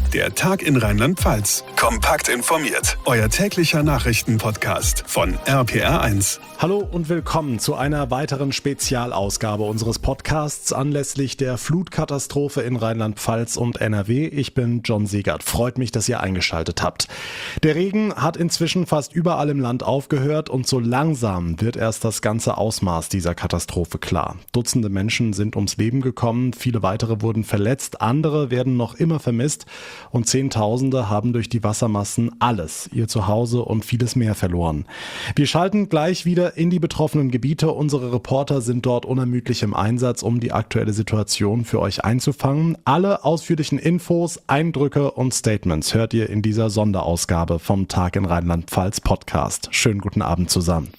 Der Tag in Rheinland-Pfalz. Kompakt informiert. Euer täglicher Nachrichtenpodcast von RPR1. Hallo und willkommen zu einer weiteren Spezialausgabe unseres Podcasts anlässlich der Flutkatastrophe in Rheinland-Pfalz und NRW. Ich bin John Siegert. Freut mich, dass ihr eingeschaltet habt. Der Regen hat inzwischen fast überall im Land aufgehört und so langsam wird erst das ganze Ausmaß dieser Katastrophe klar. Dutzende Menschen sind ums Leben gekommen, viele weitere wurden verletzt, andere werden noch immer vermisst. Und Zehntausende haben durch die Wassermassen alles, ihr Zuhause und vieles mehr verloren. Wir schalten gleich wieder in die betroffenen Gebiete. Unsere Reporter sind dort unermüdlich im Einsatz, um die aktuelle Situation für euch einzufangen. Alle ausführlichen Infos, Eindrücke und Statements hört ihr in dieser Sonderausgabe vom Tag in Rheinland-Pfalz Podcast. Schönen guten Abend zusammen.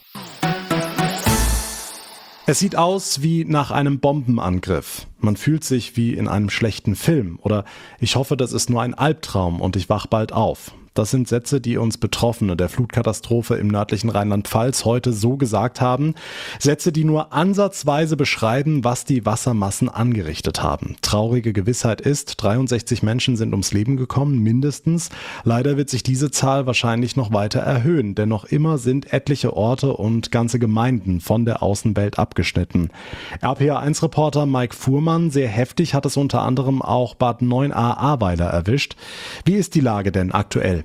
Es sieht aus wie nach einem Bombenangriff. Man fühlt sich wie in einem schlechten Film oder ich hoffe, das ist nur ein Albtraum und ich wach bald auf. Das sind Sätze, die uns Betroffene der Flutkatastrophe im nördlichen Rheinland-Pfalz heute so gesagt haben. Sätze, die nur ansatzweise beschreiben, was die Wassermassen angerichtet haben. Traurige Gewissheit ist, 63 Menschen sind ums Leben gekommen, mindestens. Leider wird sich diese Zahl wahrscheinlich noch weiter erhöhen, denn noch immer sind etliche Orte und ganze Gemeinden von der Außenwelt abgeschnitten. RPR1-Reporter Mike Fuhrmann, sehr heftig hat es unter anderem auch Bad 9a-Ahrweiler erwischt. Wie ist die Lage denn aktuell?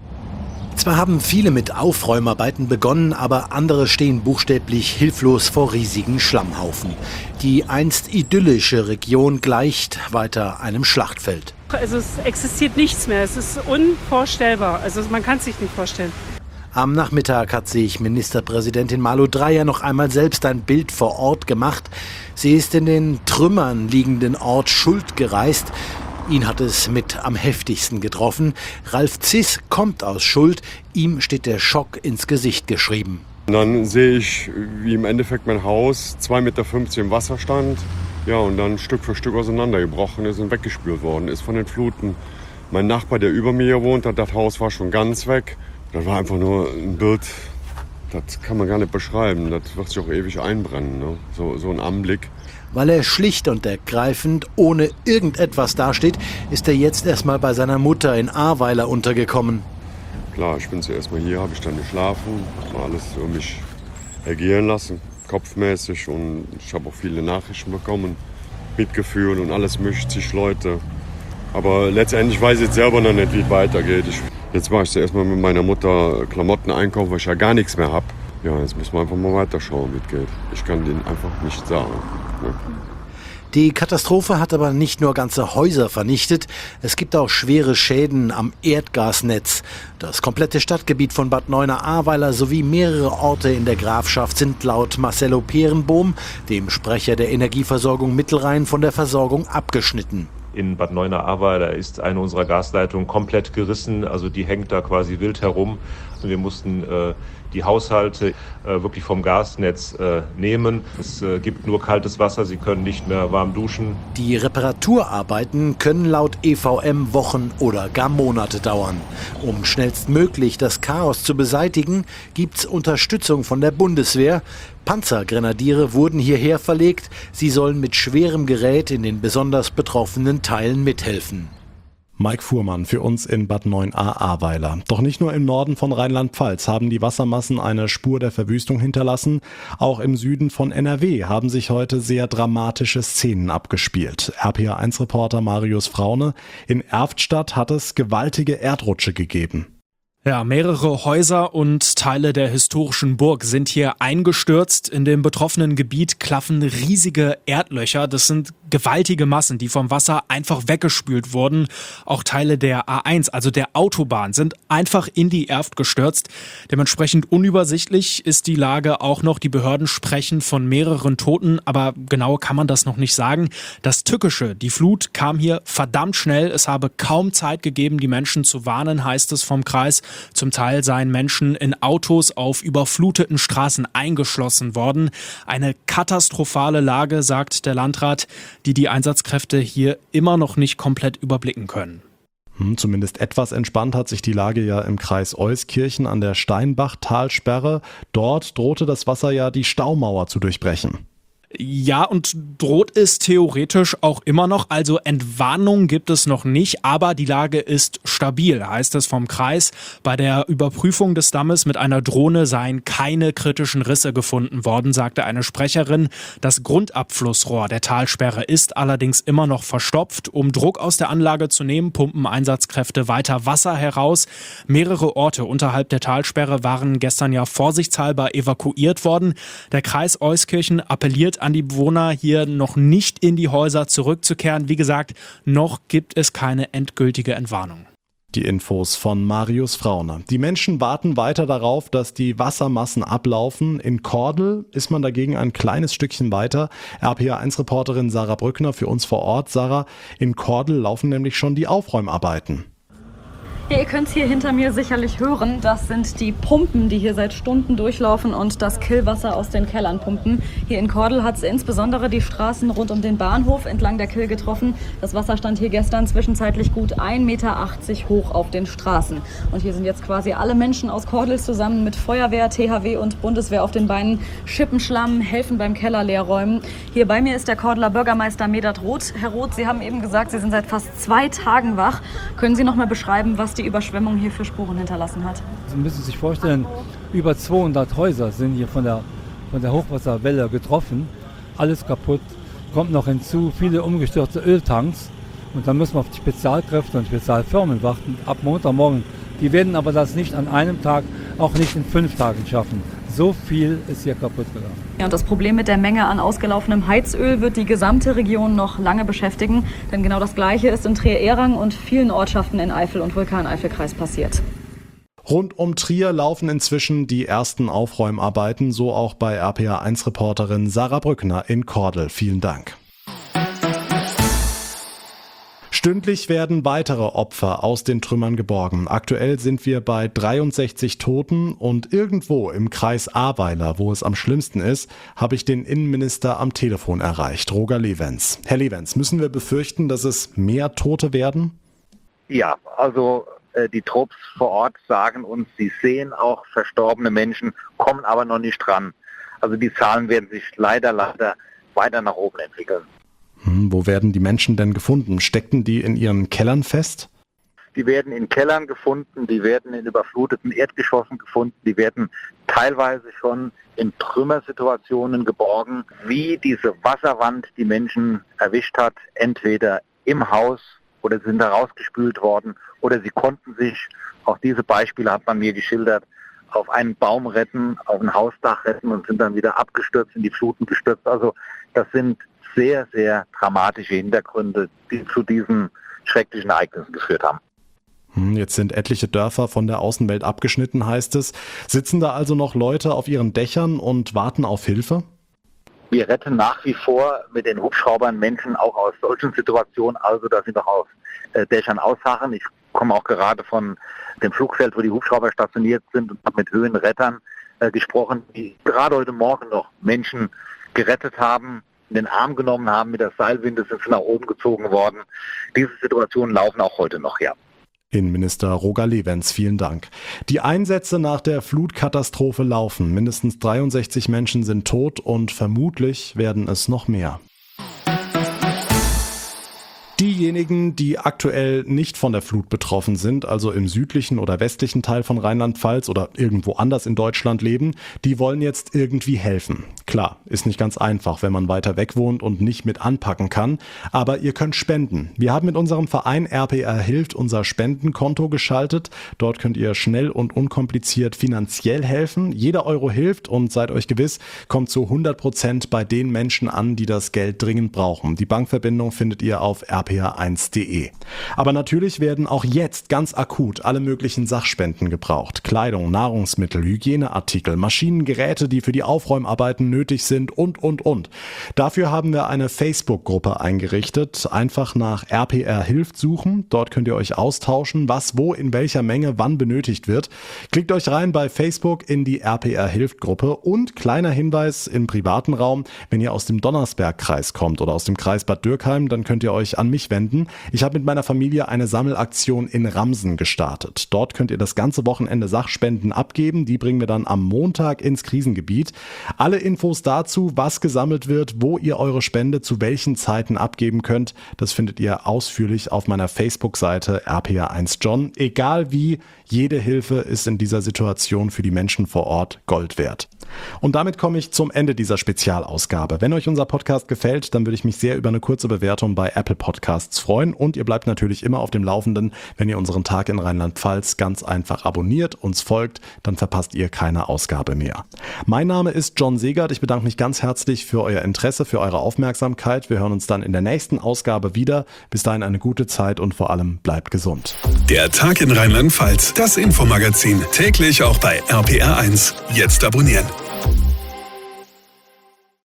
Zwar haben viele mit Aufräumarbeiten begonnen, aber andere stehen buchstäblich hilflos vor riesigen Schlammhaufen. Die einst idyllische Region gleicht weiter einem Schlachtfeld. Also es existiert nichts mehr, es ist unvorstellbar, also man kann es sich nicht vorstellen. Am Nachmittag hat sich Ministerpräsidentin Malu Dreyer noch einmal selbst ein Bild vor Ort gemacht. Sie ist in den Trümmern liegenden Ort Schuld gereist. Ihn hat es mit am heftigsten getroffen. Ralf Ziss kommt aus Schuld. Ihm steht der Schock ins Gesicht geschrieben. Und dann sehe ich, wie im Endeffekt mein Haus 2,50 Meter im Wasser stand. Ja, und dann Stück für Stück auseinandergebrochen ist und weggespült worden ist von den Fluten. Mein Nachbar, der über mir wohnt, das Haus war schon ganz weg. Das war einfach nur ein Bild, das kann man gar nicht beschreiben. Das wird sich auch ewig einbrennen, ne? So ein Anblick. Weil er schlicht und ergreifend ohne irgendetwas dasteht, ist er jetzt erstmal bei seiner Mutter in Ahrweiler untergekommen. Klar, ich bin zuerst mal hier, habe ich dann geschlafen, mal alles für mich ergehen lassen, kopfmäßig. Und ich habe auch viele Nachrichten bekommen, Mitgefühl und alles möchte sich Leute. Aber letztendlich weiß ich jetzt selber noch nicht, wie es weitergeht. Jetzt mache ich zuerst mal mit meiner Mutter Klamotten einkaufen, weil ich ja gar nichts mehr habe. Ja, jetzt müssen wir einfach mal weiterschauen, wie es geht. Ich kann denen einfach nicht sagen. Ne? Die Katastrophe hat aber nicht nur ganze Häuser vernichtet, es gibt auch schwere Schäden am Erdgasnetz. Das komplette Stadtgebiet von Bad 9a-Ahrweiler sowie mehrere Orte in der Grafschaft sind laut Marcello Peerenbohm, dem Sprecher der Energieversorgung Mittelrhein, von der Versorgung abgeschnitten. In Bad 9a-Ahrweiler ist eine unserer Gasleitungen komplett gerissen, also die hängt da quasi wild herum. Und wir mussten die Haushalte wirklich vom Gasnetz nehmen. Es gibt nur kaltes Wasser, sie können nicht mehr warm duschen. Die Reparaturarbeiten können laut EVM Wochen oder gar Monate dauern. Um schnellstmöglich das Chaos zu beseitigen, gibt's Unterstützung von der Bundeswehr. Panzergrenadiere wurden hierher verlegt. Sie sollen mit schwerem Gerät in den besonders betroffenen Teilen mithelfen. Mike Fuhrmann für uns in Bad 9a-Ahrweiler. Doch nicht nur im Norden von Rheinland-Pfalz haben die Wassermassen eine Spur der Verwüstung hinterlassen. Auch im Süden von NRW haben sich heute sehr dramatische Szenen abgespielt. RPR1-Reporter Marius Fraune. In Erftstadt hat es gewaltige Erdrutsche gegeben. Ja, mehrere Häuser und Teile der historischen Burg sind hier eingestürzt. In dem betroffenen Gebiet klaffen riesige Erdlöcher. Das sind gewaltige Massen, die vom Wasser einfach weggespült wurden. Auch Teile der A1, also der Autobahn, sind einfach in die Erft gestürzt. Dementsprechend unübersichtlich ist die Lage auch noch. Die Behörden sprechen von mehreren Toten, aber genau kann man das noch nicht sagen. Das Tückische, die Flut kam hier verdammt schnell. Es habe kaum Zeit gegeben, die Menschen zu warnen, heißt es vom Kreis. Zum Teil seien Menschen in Autos auf überfluteten Straßen eingeschlossen worden. Eine katastrophale Lage, sagt der Landrat, die Einsatzkräfte hier immer noch nicht komplett überblicken können. Zumindest etwas entspannt hat sich die Lage ja im Kreis Euskirchen an der Steinbach-Talsperre. Dort drohte das Wasser ja die Staumauer zu durchbrechen. Ja, und droht es theoretisch auch immer noch. Also Entwarnung gibt es noch nicht, aber die Lage ist stabil, heißt es vom Kreis. Bei der Überprüfung des Dammes mit einer Drohne seien keine kritischen Risse gefunden worden, sagte eine Sprecherin. Das Grundabflussrohr der Talsperre ist allerdings immer noch verstopft. Um Druck aus der Anlage zu nehmen, pumpen Einsatzkräfte weiter Wasser heraus. Mehrere Orte unterhalb der Talsperre waren gestern ja vorsichtshalber evakuiert worden. Der Kreis Euskirchen appelliert an die Bewohner, hier noch nicht in die Häuser zurückzukehren. Wie gesagt, noch gibt es keine endgültige Entwarnung. Die Infos von Marius Frauner. Die Menschen warten weiter darauf, dass die Wassermassen ablaufen. In Kordel ist man dagegen ein kleines Stückchen weiter. RPA1-Reporterin Sarah Brückner für uns vor Ort. Sarah, in Kordel laufen nämlich schon die Aufräumarbeiten. Ja, ihr könnt es hier hinter mir sicherlich hören. Das sind die Pumpen, die hier seit Stunden durchlaufen und das Killwasser aus den Kellern pumpen. Hier in Kordel hat es insbesondere die Straßen rund um den Bahnhof entlang der Kill getroffen. Das Wasser stand hier gestern zwischenzeitlich gut 1,80 Meter hoch auf den Straßen. Und hier sind jetzt quasi alle Menschen aus Kordel zusammen mit Feuerwehr, THW und Bundeswehr auf den Beinen, schippen Schlamm, helfen beim Keller leerräumen. Hier bei mir ist der Kordeler Bürgermeister Medard Roth. Herr Roth, Sie haben eben gesagt, Sie sind seit fast 2 Tagen wach. Können Sie noch mal beschreiben, was die Überschwemmung hier für Spuren hinterlassen hat? Sie müssen sich vorstellen, über 200 Häuser sind hier von der Hochwasserwelle getroffen. Alles kaputt. Kommt noch hinzu, viele umgestürzte Öltanks. Und dann müssen wir auf die Spezialkräfte und Spezialfirmen warten ab Montagmorgen. Die werden aber das nicht an einem Tag, auch nicht in 5 Tagen schaffen. So viel ist hier kaputt gegangen. Ja, und das Problem mit der Menge an ausgelaufenem Heizöl wird die gesamte Region noch lange beschäftigen. Denn genau das Gleiche ist in Trier-Ehrang und vielen Ortschaften in Eifel und Vulkan-Eifel-Kreis passiert. Rund um Trier laufen inzwischen die ersten Aufräumarbeiten, so auch bei RPA1-Reporterin Sarah Brückner in Kordel. Vielen Dank. Stündlich werden weitere Opfer aus den Trümmern geborgen. Aktuell sind wir bei 63 Toten und irgendwo im Kreis Ahrweiler, wo es am schlimmsten ist, habe ich den Innenminister am Telefon erreicht, Roger Levens. Herr Levens, müssen wir befürchten, dass es mehr Tote werden? Ja, also die Trupps vor Ort sagen uns, sie sehen auch verstorbene Menschen, kommen aber noch nicht dran. Also die Zahlen werden sich leider weiter nach oben entwickeln. Wo werden die Menschen denn gefunden? Steckten die in ihren Kellern fest? Die werden in Kellern gefunden, die werden in überfluteten Erdgeschossen gefunden, die werden teilweise schon in Trümmersituationen geborgen, wie diese Wasserwand die Menschen erwischt hat, entweder im Haus oder sind da rausgespült worden oder sie konnten sich, auch diese Beispiele hat man mir geschildert, auf einen Baum retten, auf ein Hausdach retten und sind dann wieder abgestürzt, in die Fluten gestürzt. Also das sind sehr, sehr dramatische Hintergründe, die zu diesen schrecklichen Ereignissen geführt haben. Jetzt sind etliche Dörfer von der Außenwelt abgeschnitten, heißt es. Sitzen da also noch Leute auf ihren Dächern und warten auf Hilfe? Wir retten nach wie vor mit den Hubschraubern Menschen auch aus solchen Situationen, also dass sie noch auf Dächern ausharren. Ich komme auch gerade von dem Flugfeld, wo die Hubschrauber stationiert sind und habe mit Höhenrettern gesprochen, die gerade heute Morgen noch Menschen gerettet haben, in den Arm genommen haben, mit der Seilwinde sind sie nach oben gezogen worden. Diese Situationen laufen auch heute noch, ja. Innenminister Roger Levens, vielen Dank. Die Einsätze nach der Flutkatastrophe laufen. Mindestens 63 Menschen sind tot und vermutlich werden es noch mehr. Diejenigen, die aktuell nicht von der Flut betroffen sind, also im südlichen oder westlichen Teil von Rheinland-Pfalz oder irgendwo anders in Deutschland leben, die wollen jetzt irgendwie helfen. Klar, ist nicht ganz einfach, wenn man weiter weg wohnt und nicht mit anpacken kann, aber ihr könnt spenden. Wir haben mit unserem Verein RPR Hilft unser Spendenkonto geschaltet. Dort könnt ihr schnell und unkompliziert finanziell helfen. Jeder Euro hilft und seid euch gewiss, kommt zu 100% bei den Menschen an, die das Geld dringend brauchen. Die Bankverbindung findet ihr auf rpr1.de. Aber natürlich werden auch jetzt ganz akut alle möglichen Sachspenden gebraucht. Kleidung, Nahrungsmittel, Hygieneartikel, Maschinen, Geräte, die für die Aufräumarbeiten nötig sind und. Dafür haben wir eine Facebook-Gruppe eingerichtet. Einfach nach RPR Hilft suchen. Dort könnt ihr euch austauschen, was wo in welcher Menge wann benötigt wird. Klickt euch rein bei Facebook in die RPR Hilft Gruppe und kleiner Hinweis im privaten Raum, wenn ihr aus dem Donnersberg-Kreis kommt oder aus dem Kreis Bad Dürkheim, dann könnt ihr euch an mich mich wenden. Ich habe mit meiner Familie eine Sammelaktion in Ramsen gestartet. Dort könnt ihr das ganze Wochenende Sachspenden abgeben. Die bringen wir dann am Montag ins Krisengebiet. Alle Infos dazu, was gesammelt wird, wo ihr eure Spende zu welchen Zeiten abgeben könnt, das findet ihr ausführlich auf meiner Facebook-Seite RPR1 John. Egal wie, jede Hilfe ist in dieser Situation für die Menschen vor Ort Gold wert. Und damit komme ich zum Ende dieser Spezialausgabe. Wenn euch unser Podcast gefällt, dann würde ich mich sehr über eine kurze Bewertung bei Apple Podcasts freuen. Und ihr bleibt natürlich immer auf dem Laufenden, wenn ihr unseren Tag in Rheinland-Pfalz ganz einfach abonniert, uns folgt, dann verpasst ihr keine Ausgabe mehr. Mein Name ist John Segert. Ich bedanke mich ganz herzlich für euer Interesse, für eure Aufmerksamkeit. Wir hören uns dann in der nächsten Ausgabe wieder. Bis dahin eine gute Zeit und vor allem bleibt gesund. Der Tag in Rheinland-Pfalz, das Infomagazin, täglich auch bei RPR1. Jetzt abonnieren.